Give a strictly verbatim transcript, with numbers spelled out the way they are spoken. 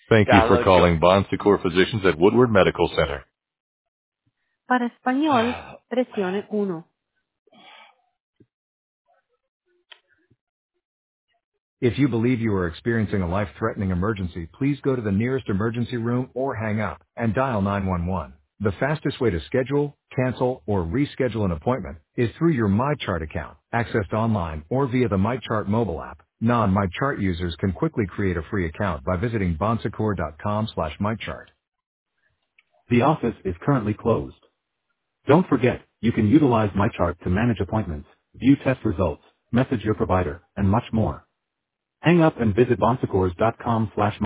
Thank you for Download your. calling Bon Secours Physicians at Woodward Medical Center. Para español, presione uno. If you believe you are experiencing a life-threatening emergency, please go to the nearest emergency room or hang up and dial nine one one. The fastest way to schedule, cancel, or reschedule an appointment is through your MyChart account, accessed online or via the MyChart mobile app. Non-MyChart users can quickly create a free account by visiting bonsecours dot com slash mychart. The office is currently closed. Don't forget, you can utilize MyChart to manage appointments, view test results, message your provider, and much more. Hang up and visit bonsecours dot com slash